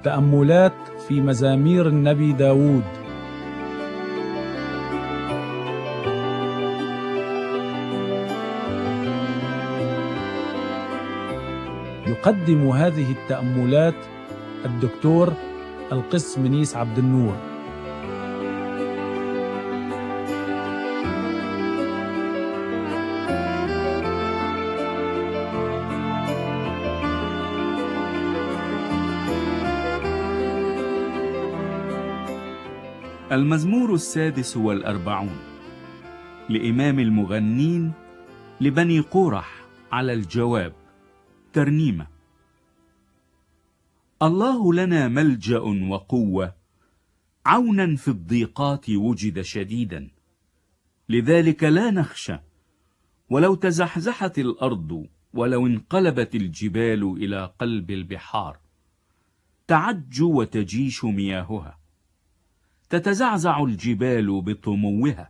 تأملات في مزامير النبي داود. يقدم هذه التأملات الدكتور القس منيس عبد النور. المزمور 46 لإمام المغنين لبني قورح على الجواب. ترنيمة. الله لنا ملجأ وقوة، عونا في الضيقات وجد شديدا، لذلك لا نخشى ولو تزحزحت الأرض، ولو انقلبت الجبال إلى قلب البحار. تعج وتجيش مياهها، تتزعزع الجبال بطموها.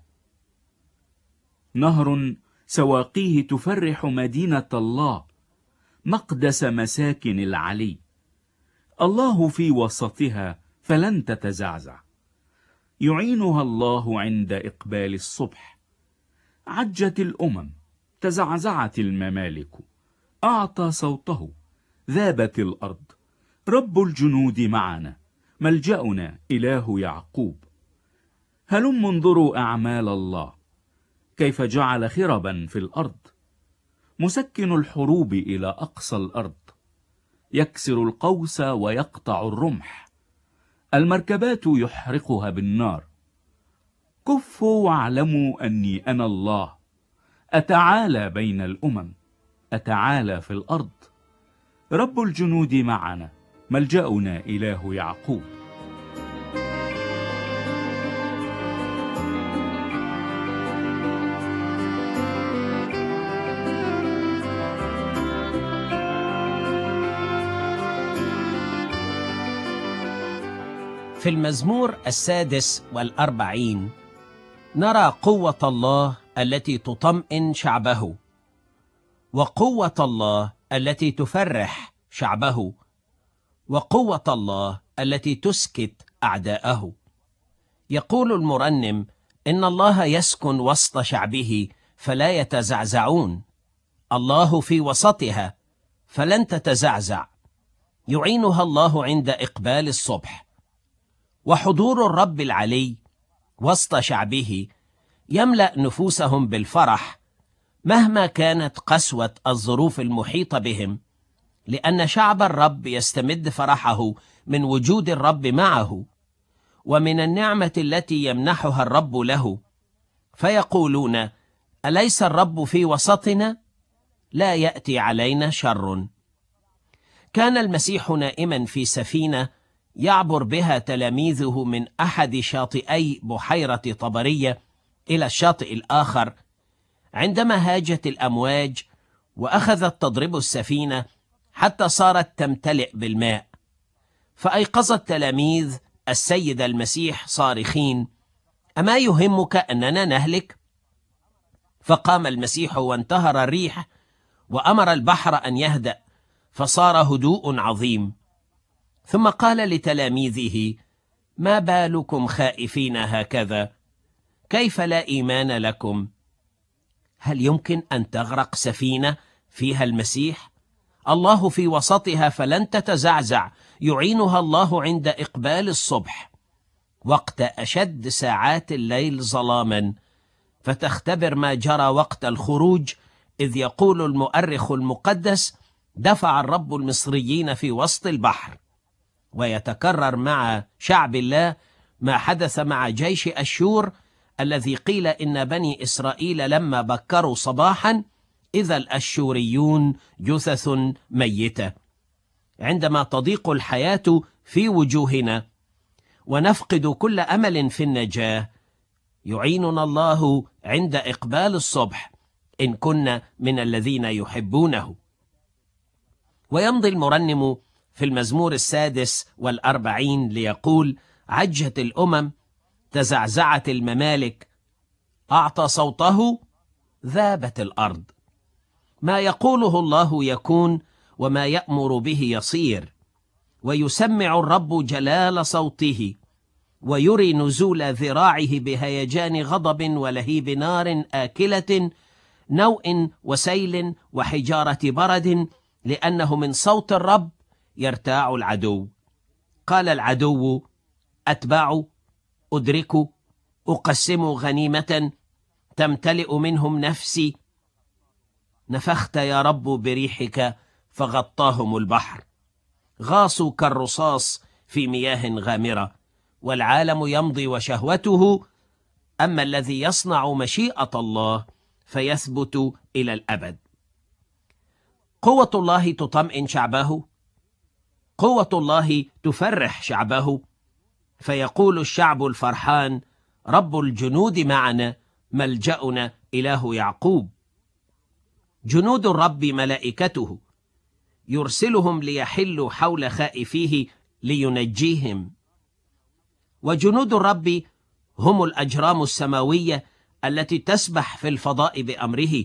نهر سواقيه تفرح مدينة الله، مقدس مساكن العلي. الله في وسطها فلن تتزعزع، يعينها الله عند إقبال الصبح. عجت الأمم، تزعزعت الممالك، أعطى صوته، ذابت الأرض. رب الجنود معنا، ملجأنا إله يعقوب. هلم انظروا أعمال الله، كيف جعل خربا في الأرض. مسكن الحروب إلى أقصى الأرض، يكسر القوس ويقطع الرمح. المركبات يحرقها بالنار. كفوا واعلموا أني أنا الله، أتعالى بين الأمم، أتعالى في الأرض. رب الجنود معنا، ملجأنا إله يعقوب. في المزمور 46 نرى قوة الله التي تطمئن شعبه، وقوة الله التي تفرح شعبه، وقوة الله التي تسكت أعداءه. يقول المرنم إن الله يسكن وسط شعبه فلا يتزعزعون. الله في وسطها فلن تتزعزع، يعينها الله عند إقبال الصبح. وحضور الرب العلي وسط شعبه يملأ نفوسهم بالفرح مهما كانت قسوة الظروف المحيطة بهم، لأن شعب الرب يستمد فرحه من وجود الرب معه ومن النعمة التي يمنحها الرب له، فيقولون: أليس الرب في وسطنا؟ لا يأتي علينا شر. كان المسيح نائما في سفينة يعبر بها تلاميذه من أحد شاطئي بحيرة طبرية إلى الشاطئ الآخر، عندما هاجت الأمواج وأخذت تضرب السفينة حتى صارت تمتلئ بالماء. فأيقظ التلاميذ السيد المسيح صارخين: أما يهمك أننا نهلك؟ فقام المسيح وانتهر الريح وأمر البحر أن يهدأ، فصار هدوء عظيم. ثم قال لتلاميذه: ما بالكم خائفين هكذا؟ كيف لا إيمان لكم؟ هل يمكن أن تغرق سفينة فيها المسيح؟ الله في وسطها فلن تتزعزع، يعينها الله عند إقبال الصبح. وقت أشد ساعات الليل ظلاما، فتختبر ما جرى وقت الخروج، إذ يقول المؤرخ المقدس: دفع الرب المصريين في وسط البحر. ويتكرر مع شعب الله ما حدث مع جيش أشور، الذي قيل إن بني إسرائيل لما بكروا صباحا إذا الأشوريون جثث ميتة. عندما تضيق الحياة في وجوهنا ونفقد كل أمل في النجاة، يعيننا الله عند إقبال الصبح إن كنا من الذين يحبونه. ويمضي المرنم في المزمور 46 ليقول: عجت الأمم، تزعزعت الممالك، أعطى صوته، ذابت الأرض. ما يقوله الله يكون، وما يأمر به يصير. ويسمع الرب جلال صوته، ويري نزول ذراعه بهيجان غضب ولهيب نار آكلة، نوء وسيل وحجارة برد، لأنه من صوت الرب يرتاع العدو. قال العدو: أتبع، أدرك، أقسم غنيمة، تمتلئ منهم نفسي. نفخت يا رب بريحك فغطاهم البحر، غاصوا كالرصاص في مياه غامرة، والعالم يمضي وشهوته، أما الذي يصنع مشيئة الله فيثبت إلى الأبد. قوة الله تطمئن شعبه، قوة الله تفرح شعبه، فيقول الشعب الفرحان: رب الجنود معنا، ملجأنا إله يعقوب. جنود الرب ملائكته، يرسلهم ليحلوا حول خائفيه لينجيهم. وجنود الرب هم الأجرام السماوية التي تسبح في الفضاء بأمره،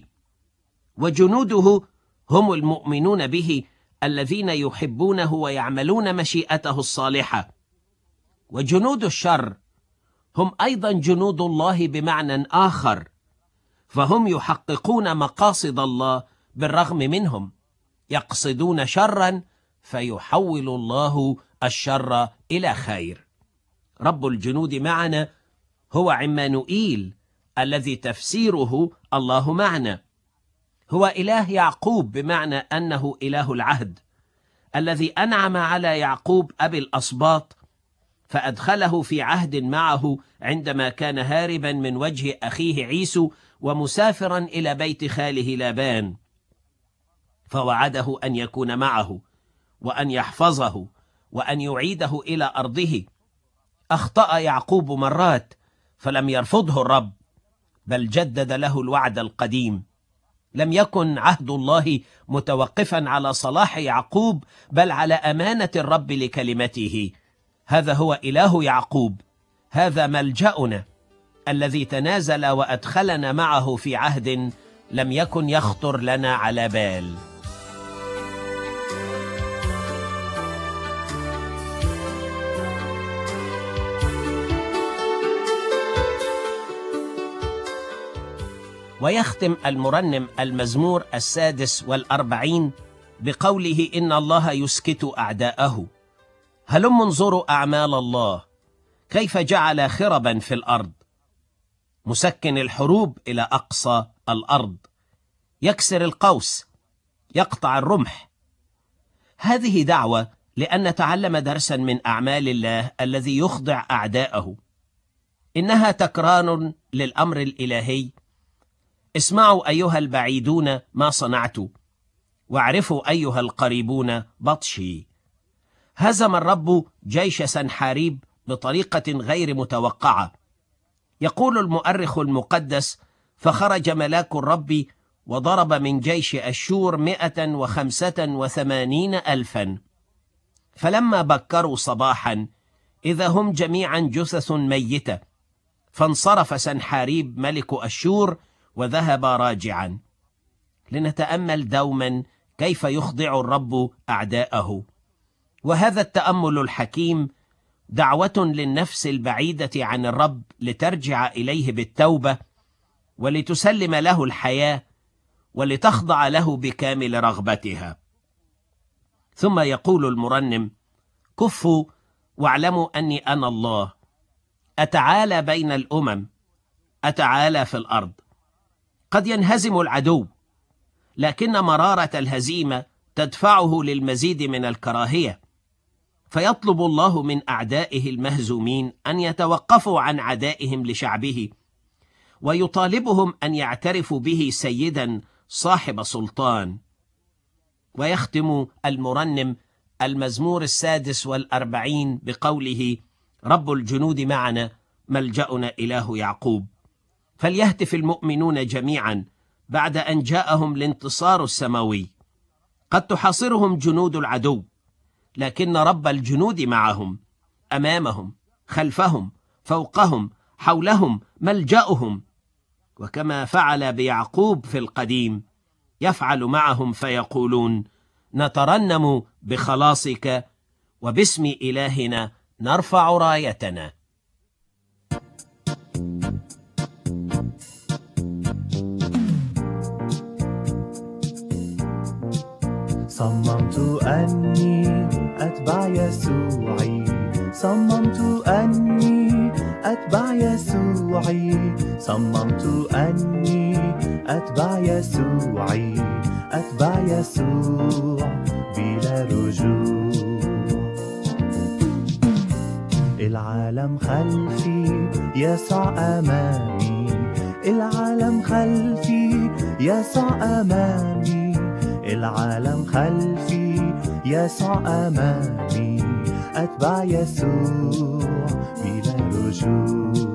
وجنوده هم المؤمنون به الذين يحبونه ويعملون مشيئته الصالحة. وجنود الشر هم أيضا جنود الله بمعنى آخر، فهم يحققون مقاصد الله بالرغم منهم، يقصدون شرا فيحول الله الشر إلى خير. رب الجنود معنا هو عمانوئيل، الذي تفسيره الله معنا. هو إله يعقوب بمعنى أنه إله العهد، الذي أنعم على يعقوب أبي الأسباط، فأدخله في عهد معه عندما كان هاربا من وجه أخيه عيسو ومسافرا إلى بيت خاله لابان، فوعده أن يكون معه وأن يحفظه وأن يعيده إلى أرضه. أخطأ يعقوب مرات فلم يرفضه الرب، بل جدد له الوعد القديم. لم يكن عهد الله متوقفا على صلاح يعقوب، بل على أمانة الرب لكلمته. هذا هو إله يعقوب، هذا ملجأنا الذي تنازل وأدخلنا معه في عهد لم يكن يخطر لنا على بال. ويختم المرنم المزمور 46 بقوله: إن الله يسكت أعداءه. هلم انظروا أعمال الله، كيف جعل خربا في الأرض، مسكن الحروب إلى أقصى الأرض، يكسر القوس، يقطع الرمح. هذه دعوة لأن نتعلم درسا من أعمال الله الذي يخضع أعداءه. إنها تكرار للأمر الإلهي: اسمعوا أيها البعيدون ما صنعت، واعرفوا أيها القريبون بطشي. هزم الرب جيش سنحاريب بطريقة غير متوقعة. يقول المؤرخ المقدس: فخرج ملاك الرب وضرب من جيش أشور 185,000. فلما بكروا صباحا إذا هم جميعا جثث ميتة، فانصرف سنحاريب ملك أشور وذهب راجعا. لنتأمل دوما كيف يخضع الرب أعداءه. وهذا التأمل الحكيم دعوة للنفس البعيدة عن الرب لترجع إليه بالتوبة، ولتسلم له الحياة، ولتخضع له بكامل رغبتها. ثم يقول المرنم: كفوا واعلموا أني أنا الله، أتعالى بين الأمم، أتعالى في الأرض. قد ينهزم العدو، لكن مرارة الهزيمة تدفعه للمزيد من الكراهية، فيطلب الله من أعدائه المهزومين أن يتوقفوا عن عدائهم لشعبه، ويطالبهم أن يعترفوا به سيدا صاحب سلطان. ويختم المرنم المزمور 46 بقوله: رب الجنود معنا، ملجأنا إله يعقوب. فليهتف المؤمنون جميعا بعد أن جاءهم الانتصار السماوي. قد تحاصرهم جنود العدو، لكن رب الجنود معهم، أمامهم، خلفهم، فوقهم، حولهم، ملجأهم. وكما فعل بيعقوب في القديم يفعل معهم، فيقولون: نترنم بخلاصك وباسم إلهنا نرفع رايتنا. صممت أني أتبع يسوعي، صممت أني أتبع يسوعي، صممت أني أتبع يسوعي، أتبع يسوع بلا رجوع. العالم خلفي يسوع أمامي، العالم خلفي يسوع أمامي، العالم خلفي يسوع أمامي، أتبع يسوع بلا رجوع.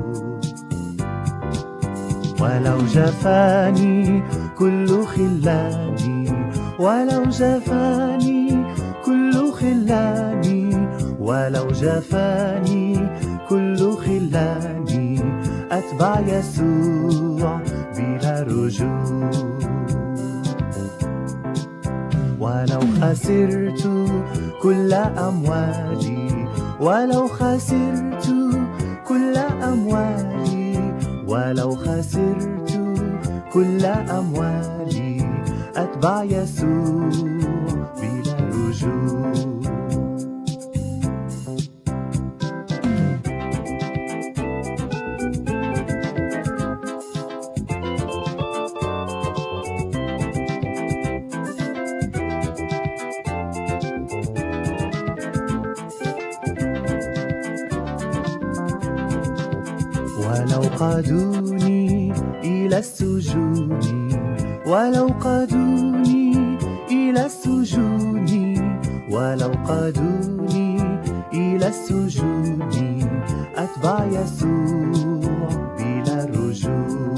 ولو جفاني كل خلاني، ولو جفاني كل خلاني، ولو جفاني كل خلاني، أتبع يسوع بلا رجوع. ولو خسرت كل أموالي، ولو خسرت كل أموالي، ولو خسرت كل أموالي، أتبع يسوع بلا رجوع. ولو قادوني إلى السجون، ولو قادوني إلى السجون، ولو قادوني إلى السجون، أتبع يسوع بلا رجوع.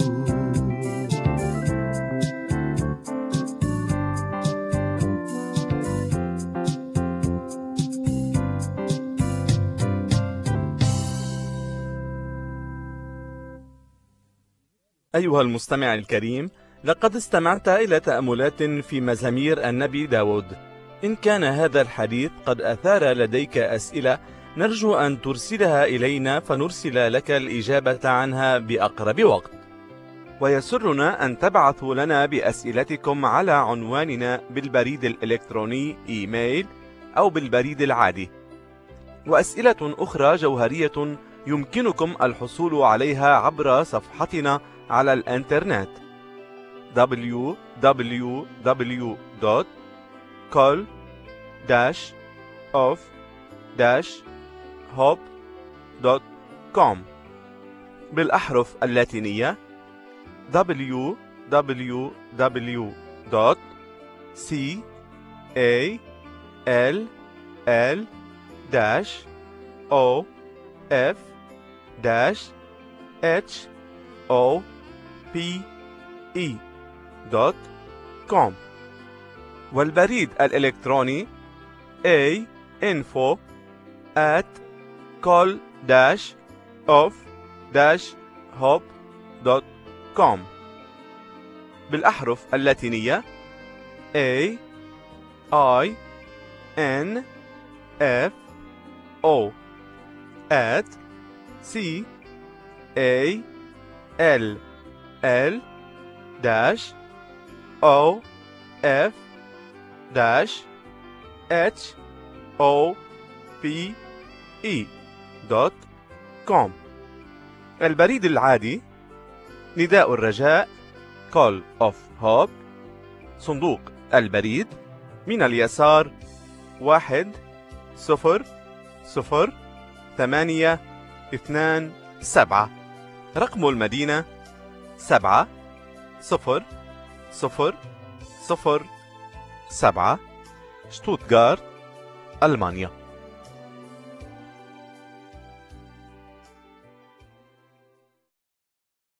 أيها المستمع الكريم، لقد استمعت إلى تأملات في مزامير النبي داود. إن كان هذا الحديث قد أثار لديك أسئلة، نرجو أن ترسلها إلينا فنرسل لك الإجابة عنها بأقرب وقت. ويسرنا أن تبعثوا لنا بأسئلتكم على عنواننا بالبريد الإلكتروني إيميل أو بالبريد العادي. وأسئلة أخرى جوهرية يمكنكم الحصول عليها عبر صفحتنا على الإنترنت www.call-of-hope.com بالأحرف اللاتينية www.call-of-hope.com والبريد الإلكتروني info@call-of-hope.com بالأحرف اللاتينية CALL-OF@CALL-OFE.com البريد العادي نداء الرجاء Call of Hope، صندوق البريد من اليسار 1002827، رقم المدينة 70007، شتوتغارت، ألمانيا.